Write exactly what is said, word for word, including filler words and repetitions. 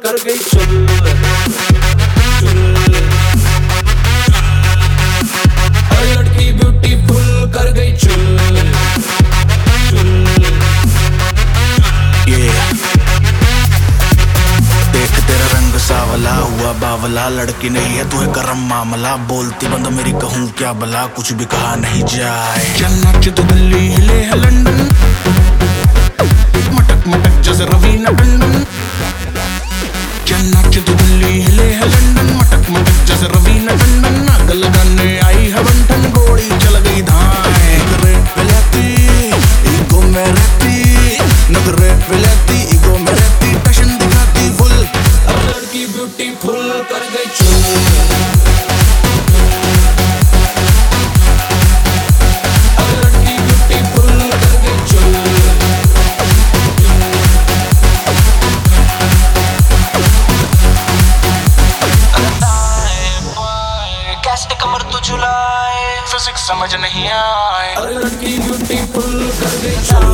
कर गई चुल चुल। हर लड़की ब्यूटीफुल कर गई चुल चुल। yeah. देख तेरा रंग सावला हुआ बावला, लड़की नहीं है तू है गरम मामला, बोलती बंद मेरी कहूँ क्या भला, कुछ भी कहा नहीं जाए। चल नाच तो दिल्ली हिले है लंदन, मटक मटक जैसे रवीना टंडन। चल नाच तो दिल्ली हिले है लंदन, मटक मटक जैसे रवीना टंडन। आग लगाने आई है बंटन, गोली चल गई धाए। नगरे पे रहती ईगो में रहती, नगरे पे रहती ईगो में रहती, टशन दिखाती फुल। हर लड़की ब्यूटीफुल कर गई चुल। हर लड़की ब्यूटीफुल कर गई चुल। कैसे कमर तो झुलाए, फिजिक्स समझ नहीं आए। हर लड़की ब्यूटीफुल कर गई चुल।